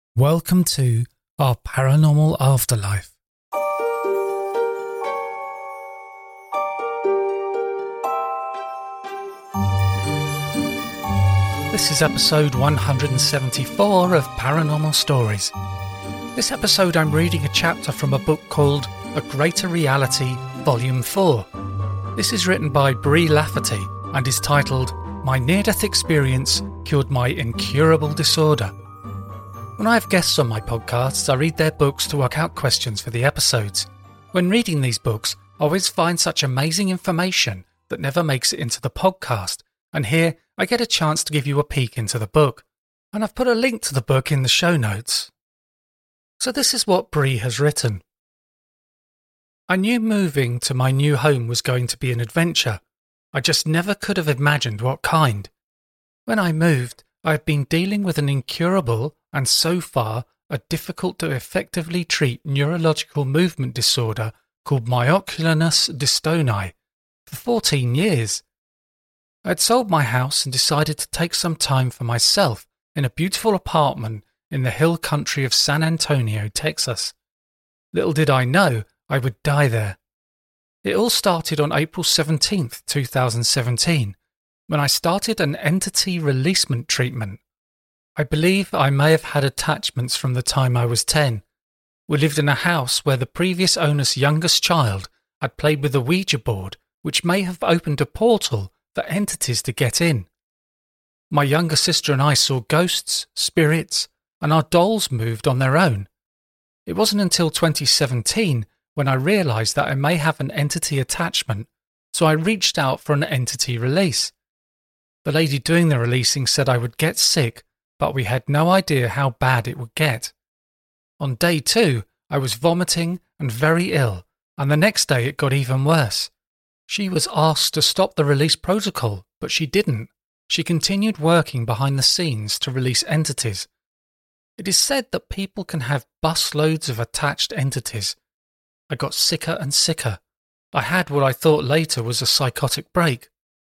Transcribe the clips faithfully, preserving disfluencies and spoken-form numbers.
Welcome to our paranormal afterlife. This is episode one hundred seventy-four of Paranormal Stories. This episode I'm reading a chapter from a book called A Greater Reality, Volume four. This is written by Brie Lafferty and is titled My Near-Death Experience Cured My Incurable Disorder. When I have guests on my podcasts, I read their books to work out questions for the episodes. When reading these books, I always find such amazing information that never makes it into the podcast, and here I get a chance to give you a peek into the book, and I've put a link to the book in the show notes. So this is what Brie has written. I knew moving to my new home was going to be an adventure. I just never could have imagined what kind. When I moved, I had been dealing with an incurable and so far a difficult to effectively treat neurological movement disorder called myoclonus dystoniae for fourteen years. I had sold my house and decided to take some time for myself in a beautiful apartment in the hill country of San Antonio, Texas. Little did I know I would die there. It all started on April seventeenth, two thousand seventeen, when I started an entity releasement treatment. I believe I may have had attachments from the time I was ten. We lived in a house where the previous owner's youngest child had played with a Ouija board, which may have opened a portal for entities to get in. My younger sister and I saw ghosts, spirits, and our dolls moved on their own. It wasn't until twenty seventeen when I realised that I may have an entity attachment, so I reached out for an entity release. The lady doing the releasing said I would get sick, but we had no idea how bad it would get. On day two, I was vomiting and very ill, and the next day it got even worse. She was asked to stop the release protocol, but she didn't. She continued working behind the scenes to release entities. It is said that people can have busloads of attached entities. I got sicker and sicker. I had what I thought later was a psychotic break.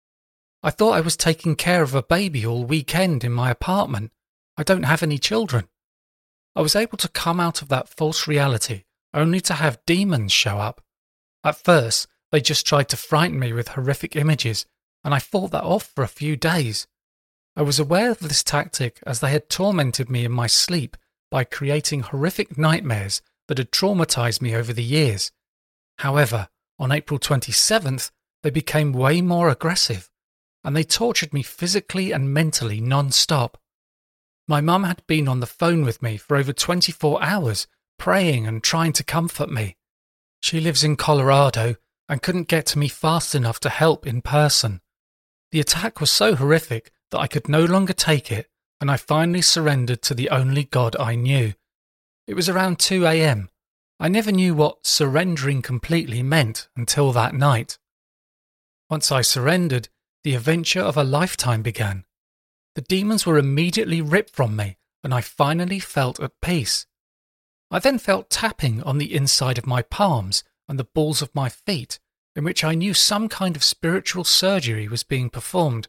I thought I was taking care of a baby all weekend in my apartment. I don't have any children. I was able to come out of that false reality only to have demons show up. At first, they just tried to frighten me with horrific images, and I fought that off for a few days. I was aware of this tactic as they had tormented me in my sleep by creating horrific nightmares that had traumatized me over the years. However, on April twenty-seventh, they became way more aggressive, and they tortured me physically and mentally non-stop. My mum had been on the phone with me for over twenty-four hours, praying and trying to comfort me. She lives in Colorado and couldn't get to me fast enough to help in person. The attack was so horrific that I could no longer take it, and I finally surrendered to the only God I knew. It was around two a.m. I never knew what surrendering completely meant until that night. Once I surrendered, the adventure of a lifetime began. The demons were immediately ripped from me, and I finally felt at peace. I then felt tapping on the inside of my palms and the balls of my feet, in which I knew some kind of spiritual surgery was being performed.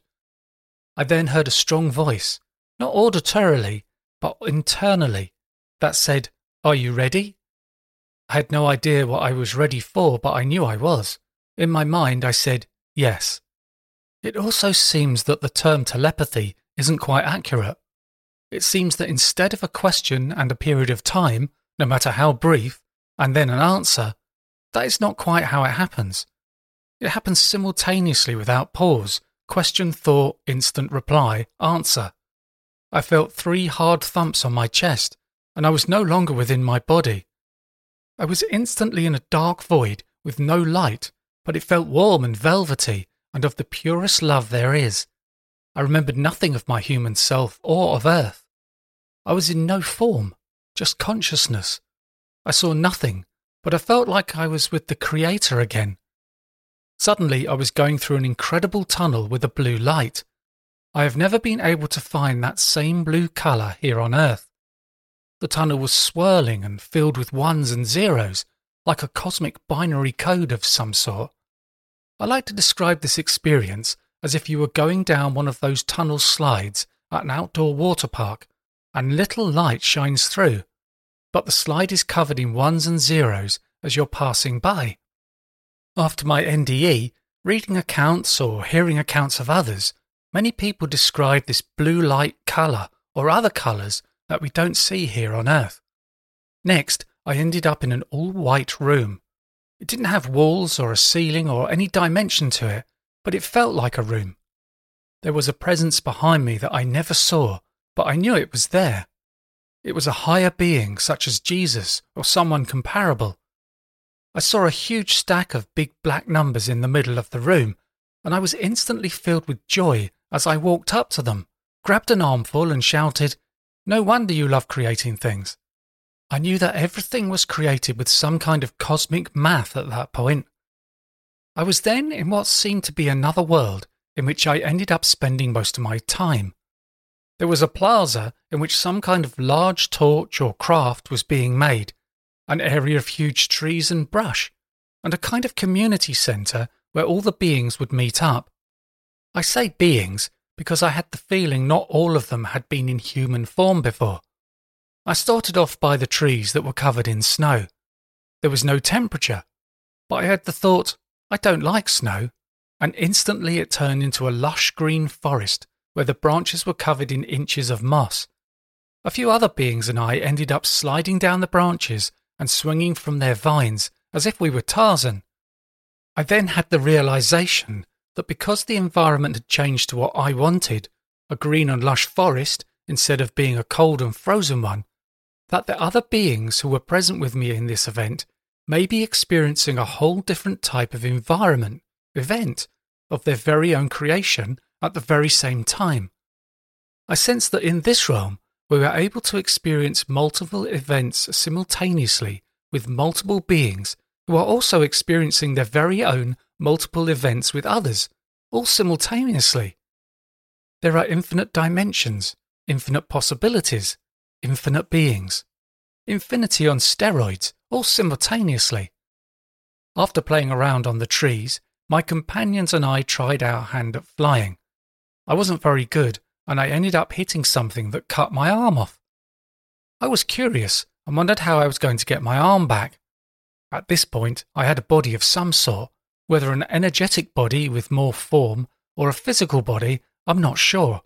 I then heard a strong voice, not auditorily, but internally, that said, "Are you ready?" I had no idea what I was ready for, but I knew I was. In my mind, I said, yes. It also seems that the term telepathy isn't quite accurate. It seems that instead of a question and a period of time, no matter how brief, and then an answer, that is not quite how it happens. It happens simultaneously without pause, question, thought, instant reply, answer. I felt three hard thumps on my chest, and I was no longer within my body. I was instantly in a dark void with no light, but it felt warm and velvety and of the purest love there is. I remembered nothing of my human self or of Earth. I was in no form, just consciousness. I saw nothing, but I felt like I was with the Creator again. Suddenly I was going through an incredible tunnel with a blue light. I have never been able to find that same blue colour here on Earth. The tunnel was swirling and filled with ones and zeros, like a cosmic binary code of some sort. I like to describe this experience as if you were going down one of those tunnel slides at an outdoor water park, and little light shines through, but the slide is covered in ones and zeros as you're passing by. After my N D E, reading accounts or hearing accounts of others, many people describe this blue light colour or other colours that we don't see here on Earth. Next, I ended up in an all-white room. It didn't have walls or a ceiling or any dimension to it, but it felt like a room. There was a presence behind me that I never saw, but I knew it was there. It was a higher being such as Jesus or someone comparable. I saw a huge stack of big black numbers in the middle of the room, and I was instantly filled with joy as I walked up to them, grabbed an armful and shouted, "No wonder you love creating things." I knew that everything was created with some kind of cosmic math at that point. I was then in what seemed to be another world in which I ended up spending most of my time. There was a plaza in which some kind of large torch or craft was being made, an area of huge trees and brush, and a kind of community centre where all the beings would meet up. I say beings because I had the feeling not all of them had been in human form before. I started off by the trees that were covered in snow. There was no temperature, but I had the thought, I don't like snow, and instantly it turned into a lush green forest where the branches were covered in inches of moss. A few other beings and I ended up sliding down the branches and swinging from their vines as if we were Tarzan. I then had the realization that because the environment had changed to what I wanted, a green and lush forest instead of being a cold and frozen one, that the other beings who were present with me in this event may be experiencing a whole different type of environment, event, of their very own creation at the very same time. I sensed that in this realm we were able to experience multiple events simultaneously with multiple beings who are also experiencing their very own multiple events with others, all simultaneously. There are infinite dimensions, infinite possibilities, infinite beings. Infinity on steroids, all simultaneously. After playing around on the trees, my companions and I tried our hand at flying. I wasn't very good, and I ended up hitting something that cut my arm off. I was curious and wondered how I was going to get my arm back. At this point, I had a body of some sort, whether an energetic body with more form or a physical body, I'm not sure.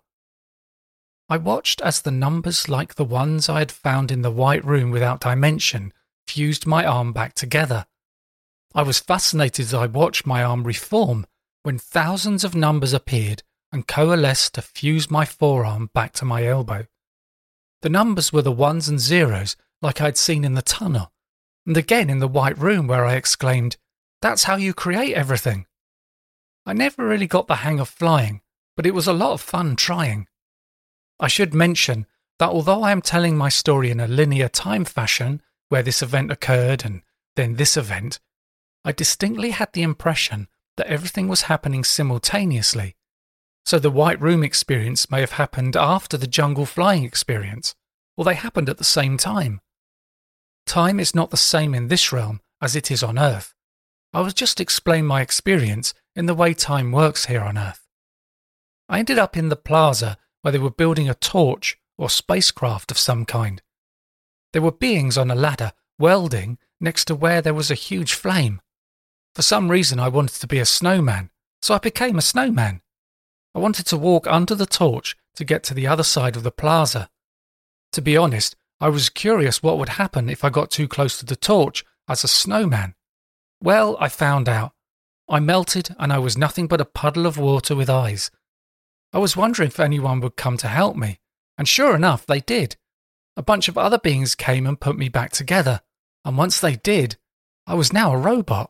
I watched as the numbers like the ones I had found in the white room without dimension fused my arm back together. I was fascinated as I watched my arm reform when thousands of numbers appeared and coalesced to fuse my forearm back to my elbow. The numbers were the ones and zeros like I'd seen in the tunnel, and again in the white room where I exclaimed, "That's how you create everything." I never really got the hang of flying, but it was a lot of fun trying. I should mention that although I am telling my story in a linear time fashion, where this event occurred and then this event, I distinctly had the impression that everything was happening simultaneously. So the white room experience may have happened after the jungle flying experience, or they happened at the same time. Time is not the same in this realm as it is on Earth. I was just explaining my experience in the way time works here on Earth. I ended up in the plaza where they were building a torch or spacecraft of some kind. There were beings on a ladder welding next to where there was a huge flame. For some reason I wanted to be a snowman, so I became a snowman. I wanted to walk under the torch to get to the other side of the plaza. To be honest, I was curious what would happen if I got too close to the torch as a snowman. Well, I found out. I melted and I was nothing but a puddle of water with eyes. I was wondering if anyone would come to help me, and sure enough, they did. A bunch of other beings came and put me back together, and once they did, I was now a robot.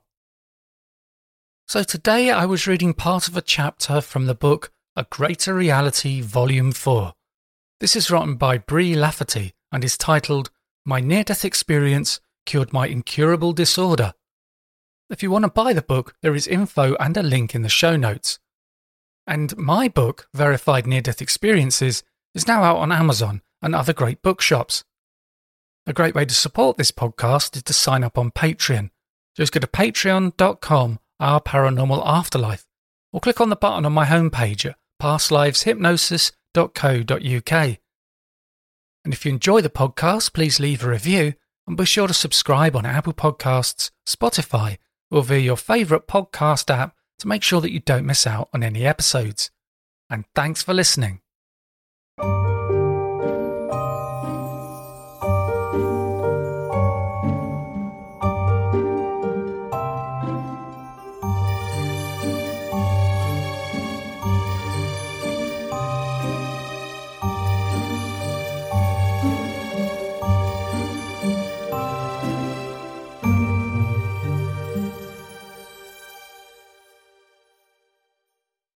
So today I was reading part of a chapter from the book A Greater Reality Volume four. This is written by Brie Lafferty and is titled My Near-Death Experience Cured My Incurable Disorder. If you want to buy the book, there is info and a link in the show notes. And my book, Verified Near-Death Experiences, is now out on Amazon and other great bookshops. A great way to support this podcast is to sign up on Patreon. Just go to patreon dot com, Our Paranormal Afterlife, or click on the button on my homepage at past lives hypnosis dot co dot uk. And if you enjoy the podcast, please leave a review and be sure to subscribe on Apple Podcasts, Spotify, or via your favourite podcast app to make sure that you don't miss out on any episodes. And thanks for listening.